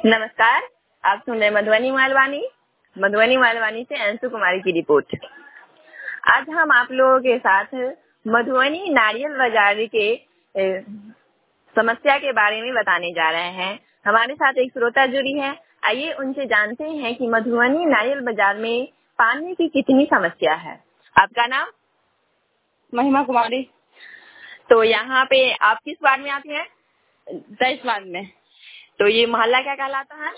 नमस्कार, आप सुन रहे मधुबनी मालवानी से अंशु कुमारी की रिपोर्ट। आज हम आप लोगों के साथ मधुबनी नारियल बाजार के समस्या के बारे में बताने जा रहे हैं। हमारे साथ एक श्रोता जुड़ी है, आइए उनसे जानते हैं कि मधुबनी नारियल बाजार में पानी की कितनी समस्या है। आपका नाम? महिमा कुमारी। तो यहाँ पे आप किस वार्ड में आती हैं? 23 वार्ड में। तो ये मोहल्ला क्या कहलाता है?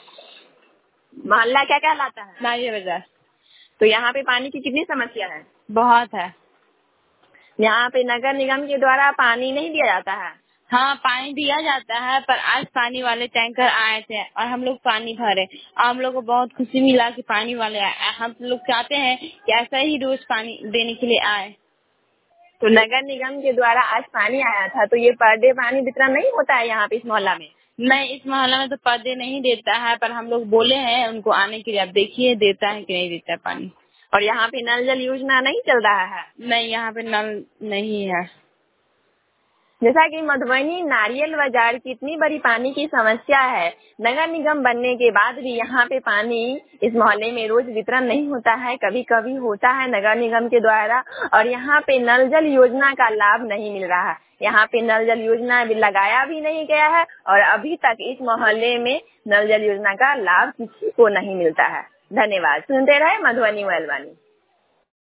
नारियल बाजार। तो यहाँ पे पानी की कितनी समस्या है? बहुत है। यहाँ पे नगर निगम के द्वारा पानी नहीं दिया जाता है। हाँ, पानी दिया जाता है, पर आज पानी वाले टैंकर आए थे और हम लोग पानी भरे और हम लोग को बहुत खुशी मिला कि पानी वाले आए। हम लोग चाहते हैं कि ऐसा ही रोज पानी देने के लिए आए। तो नगर निगम के द्वारा आज पानी आया था, तो ये पर डे पानी वितरण नहीं होता है यहाँ पे इस मोहल्ला में? नहीं, इस मोहल्ला में तो पर डे नहीं देता है, पर हम लोग बोले हैं उनको आने के लिए। अब देखिए देता है कि नहीं देता है पानी। और यहाँ पे नल जल योजना नहीं चल रहा है? नहीं, यहाँ पे नल नहीं है। जैसा कि मधुबनी नारियल बाजार की इतनी बड़ी पानी की समस्या है, नगर निगम बनने के बाद भी यहाँ पे पानी इस मोहल्ले में रोज वितरण नहीं होता है। कभी कभी होता है नगर निगम के द्वारा, और यहाँ पे नल जल योजना का लाभ नहीं मिल रहा है। यहाँ पे नल जल योजना भी लगाया भी नहीं गया है और अभी तक इस मोहल्ले में नल जल योजना का लाभ किसी को नहीं मिलता है। धन्यवाद। सुनते रहे मधुबनी मालवानी।